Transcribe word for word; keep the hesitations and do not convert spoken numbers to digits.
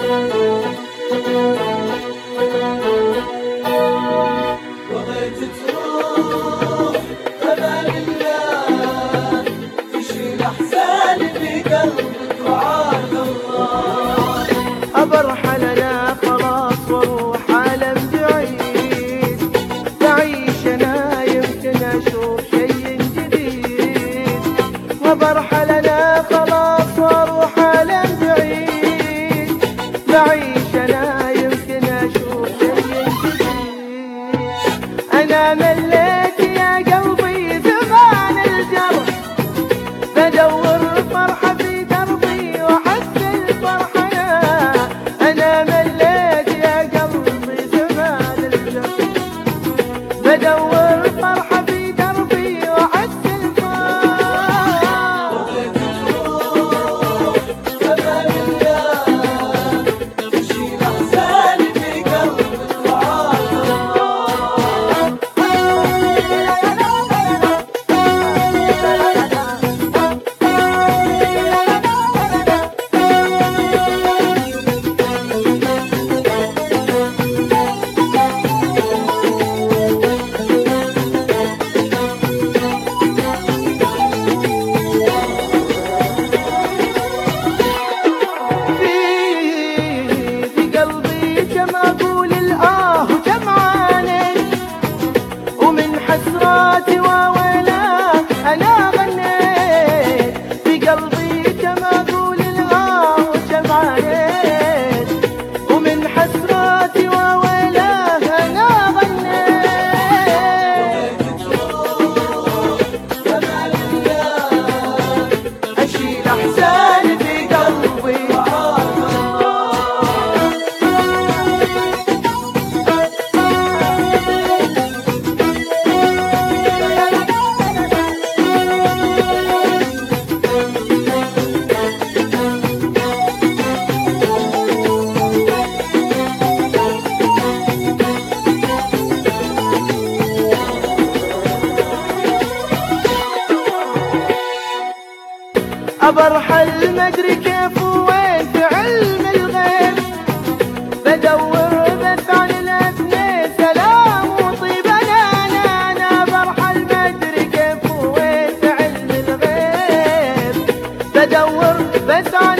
بغيت تروح أمان الله، تشيل أحزاني في قلبك وعاد الله. أبرحل أنا خلاص واروح عالم بعيد، بعيش أنا يمكن أشوف شيء جديد. وبرحل أنا خلاص واروح عالم بعيد، بعيش أنا يمكن أشوف شيء جديد. أنا مليت يا قلبي زمان الجرح، بدور فرحة في دربي وأحس الفرحة. أنا مليت يا قلبي زمان الجرح، بدور فرحة في دربي وأحس الفرحة. بغيت تروح أمان الله، تشيل أحزاني في قلبك وعاد الله. في قلبي كم أقول الآه وكم عانيت، ومن حسراتي وويلاه أنا غنيت. في قلبي كم أقول الآه وكم عانيت، ومن حسراتي وويلاه أنا غنيت. أمان الله، أشيل أحزاني في قلبي وعاد الله. أبرحل مدري كيف وين في علم الغيب، بدور بس عن الاثنين سلام وطيب. أنا أنا أنا برحل مدري كيف وين في علم الغيب، بدور بس عن